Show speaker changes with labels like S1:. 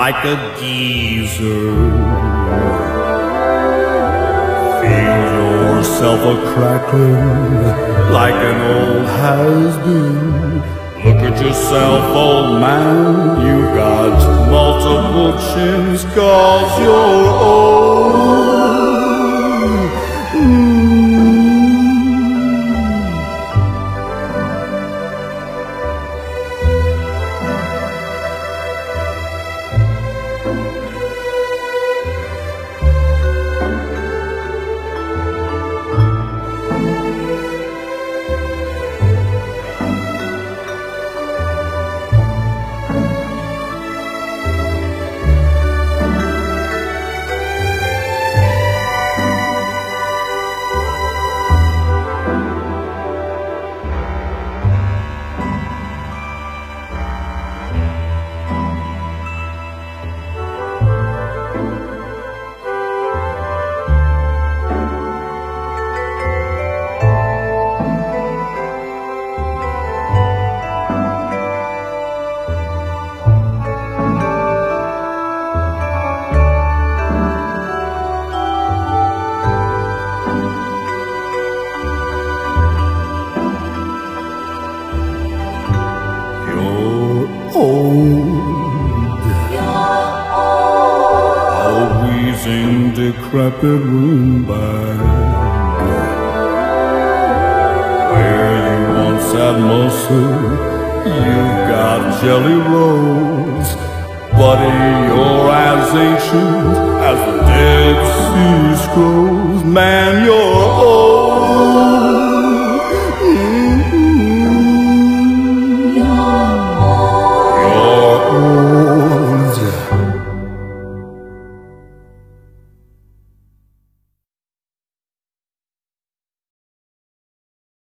S1: like a geezer. Feel yourself a-crackling like an old has-been. Look at yourself, old man, you got multiple chins 'cause you're old. A wheezing, decrepit room band. Where you once had muscle, you've got jelly rolls. Buddy, you're as ancient as the Dead Sea Scrolls. Man, you're old.